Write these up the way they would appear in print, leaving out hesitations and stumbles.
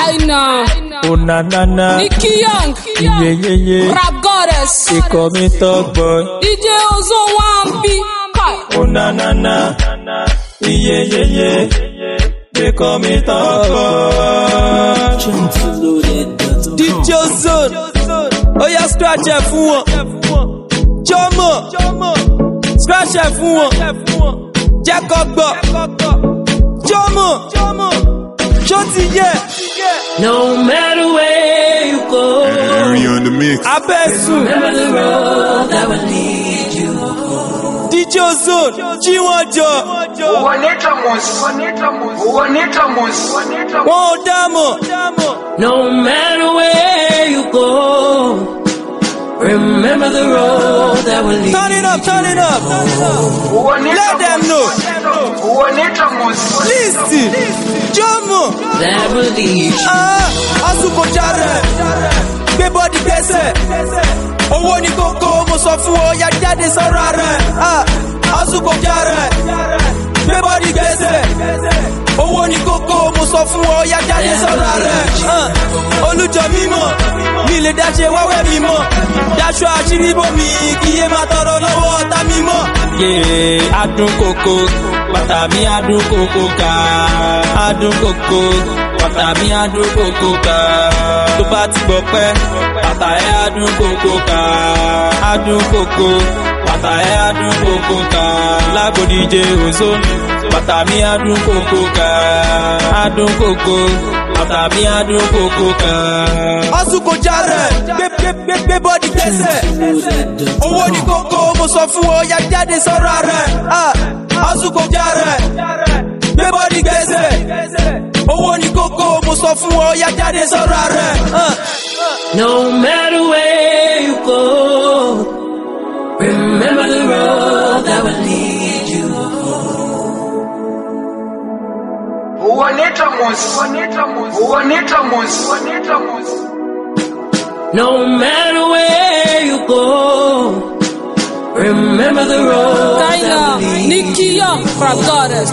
China. Oh na na na. Nicky Young. Yeah. Rap goddess. They call me Talk Boy. DJ Ozone 1B. Oh na na na. Yeah. They call me Talk Boy. DJ Ozone. Oh yeah, scratch it fún wọn. Jọmọ. Scratch it fún wọn. Jẹ́ kó gbọ́. Jọmọ. No matter where you go, Harry on the mix. Abesu. remember the road that will lead you home. DJ Ozone. Jíwọ́jọ. Wọ́n ò dámọ̀. No matter where you go, remember the road that will lead Turn it up. Let them know. Listen. Jọmọ. that will lead you. Àsùkò jàre. Gbé bọ́dì gbẹ́sẹ̀. Owó ní kókó mo sọ fún ọ ya jáde sọ́ra rẹ̀. Àsùkò jàre. Gbé bọ́dì gbẹ́sẹ̀. Owó ní kókó mo sọ fún ọ ya jáde sọ́ra rẹ̀. Olùjọ mímọ́. Mi lè dáṣe wáwẹ́ mímọ́. Dáṣọ àṣírí bòmí kí yé máa tọrọ lọ́wọ́ ọ̀tá mímọ́. Adùn kòkó. Bàtà mi adùn kòkó ká. Adùn kòkó. Bàtà mi adùn kòkó ká. Tó bá ti gbọ́ pẹ́. Bàtà ẹ adùn kòkó ká. Adùn kòkó. Bàtà ẹ adùn kòkó ká. Lágbo DJ Ozone. Bàtà mi adùn kòkó ká. Adùn kòkó. Bàtà mi adùn kòkó ká. Àsùkò jàre. Gbé bọ́dì gbẹ́sẹ̀. Owó ní kókó mo sọ fún ọ ya jáde sọ́ra rẹ̀. Àsùkò jàre. Gbé bọ́dì gbẹ́sẹ̀. Owó ní kókó mo sọ fún ọ ya jáde sọ́ra rẹ̀. No matter where you go, remember the road that will lead you home. No matter where you go, remember the road that China. will lead you. Nicky Young. Rap goddess.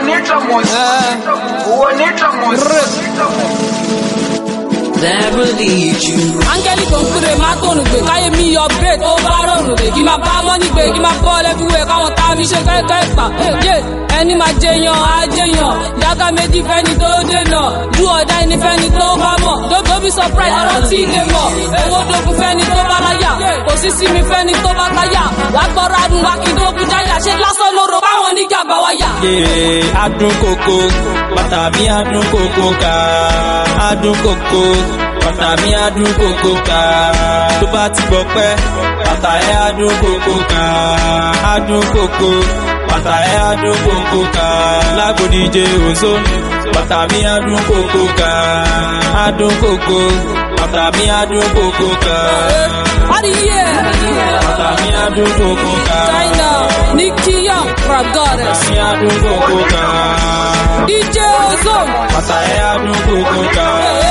That will lead you. Angeli kan kúrè máa tónù gbé káyé mi yọ bẹ́ẹ̀ tó bá rọrùn gbé kí máa bá mọ́nì gbé kí máa bọ́ lẹ́fíwẹ̀ káwọn tá mi ṣe kẹ́kẹ́ pa. Ẹni máa jẹyàn á jẹyàn yàgá méjì fẹ́ni tó dènà ju ọ̀dà ẹni fẹ́ni tó bá mọ̀. Don't be surprised ọ̀rọ̀ tí ilé mọ̀. Owó dókun fẹ́ni tó bá láyà kò sí sinmi fẹ́ni tó bá táyà. Wàá gbọ́ra adùn wá kí dókun jáyà ṣé lásán ló rò báwọn oníjàmbá wáyà. Adùn kòkó, bàtà mi adùn kòkó ká. Adùn kòkó, bàtà mi adùn kòkó ká. Tó bá ti gbọ́ pẹ́, bàtà ẹ adùn kòkó ká. Adùn kòkó, bàtà ẹ adùn kòkó ká. Lágbo DJ Ozone, bàtà mi adùn kòkó ká. Adùn kòkó, bàtà mi adùn kòkó ká. Adìyẹ. Bàtà mi adùn kòkó ká. China. Nicky Young. Rap goddess. Mi adùn kòkó ká. DJ Ozone. Bàtà ẹ adùn kòkó ká.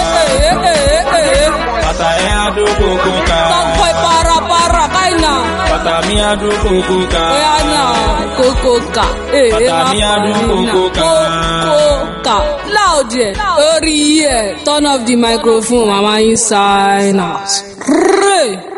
Bàtà ẹ adùn kòkó ká. Talk boy para China. Bàtà mi adùn kòkó ká. Oyana Kokoka. Bàtà mi adùn kòkó ká. Kokoka. Loud yet. Turn off the microphone, mama inside now.